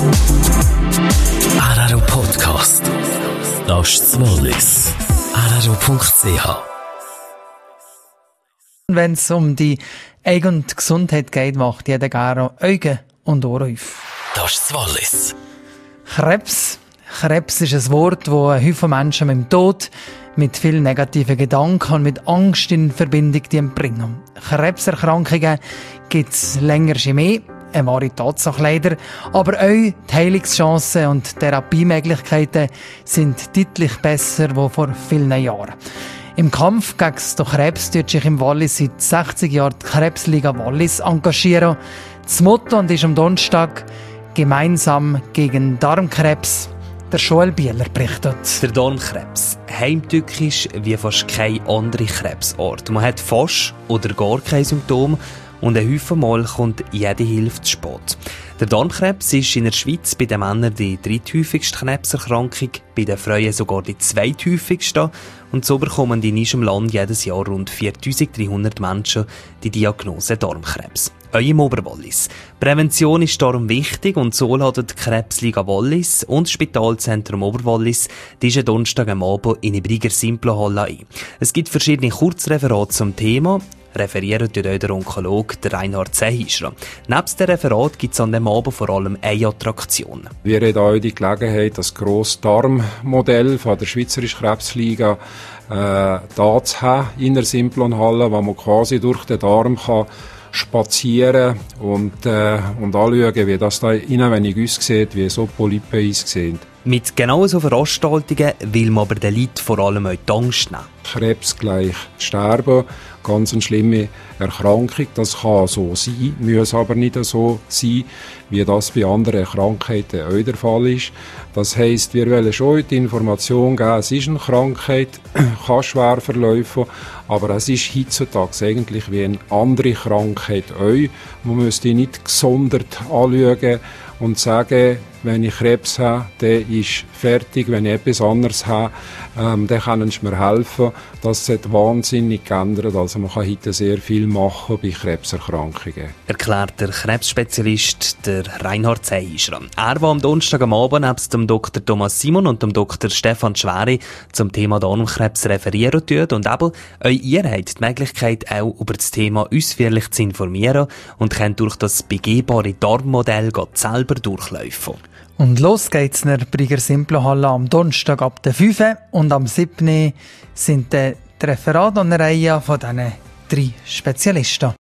RRO Podcast. Das ist das Wallis. RRO.ch. Wenn es um die eigene Gesundheit geht, macht jeder gerne Augen und Ohren auf. Das ist das Wallis. Krebs ist ein Wort, das ein Haufen Menschen mit dem Tod, mit vielen negativen Gedanken und mit Angst in Verbindung bringen. Krebserkrankungen gibt es länger schon mehr, eine wahre Tatsache leider, aber auch die Heilungschancen und Therapiemöglichkeiten sind deutlich besser als vor vielen Jahren. Im Kampf gegen den Krebs tut sich im Wallis seit 60 Jahren die Krebsliga Wallis engagieren. Das Motto ist am Donnerstag «Gemeinsam gegen Darmkrebs». Der Joel Bieler berichtet. Der Darmkrebs. Heimtückisch wie fast kein anderer Krebsort. Man hat fast oder gar keine Symptome und ein Haufen Mal kommt jede Hilfe zu spät. Der Darmkrebs ist in der Schweiz bei den Männern die dritthäufigste Krebserkrankung, bei den Frauen sogar die zweithäufigste. Und so bekommen in unserem Land jedes Jahr rund 4300 Menschen die Diagnose Darmkrebs. Auch im Oberwallis. Prävention ist darum wichtig und so laden die Krebsliga Wallis und das Spitalzentrum Oberwallis diesen Donnerstag am Abend in die Briger Simplo-Halle ein. Es gibt verschiedene Kurzreferate zum Thema. Referiert dort auch der Onkologe Reinhard Sehischra. Nebst dem Referat gibt es an dem Abend vor allem eine Attraktion. Wir haben auch die Gelegenheit, das grosse Darmmodell von der Schweizerischen Krebsliga da zu haben in der Simplon-Halle, wo man quasi durch den Darm kann spazieren und anschauen, wie das da inwendig aussieht, wie so Polypen aussehen. Mit genau so Veranstaltungen will man aber den Leuten vor allem auch die Angst nehmen. Krebs gleich Sterben, ganz eine schlimme Erkrankung. Das kann so sein, muss aber nicht so sein, wie das bei anderen Krankheiten auch der Fall ist. Das heisst, wir wollen schon die Information geben, es ist eine Krankheit, kann schwer verlaufen, aber es ist heutzutage eigentlich wie eine andere Krankheit auch. Man müsste nicht gesondert anschauen und sagen, wenn ich Krebs habe, der ist fertig. Wenn ich etwas anderes habe, dann können sie mir helfen. Das hat wahnsinnig geändert. Also man kann heute sehr viel machen bei Krebserkrankungen. Erklärt der Krebsspezialist der Reinhard Sehischra. Er, der am Donnerstag am Abend nebst dem Dr. Thomas Simon und dem Dr. Stefan Schweri zum Thema Darmkrebs referieren tut. Und eben, auch ihr habt die Möglichkeit, auch über das Thema ausführlich zu informieren und könnt durch das begehbare Darmmodell selber durchlaufen. Und los geht's in der Briger Simplo-Halle am Donnerstag ab der 5. Und am 7. sind die Referate an der Reihe von diesen 3 Spezialisten.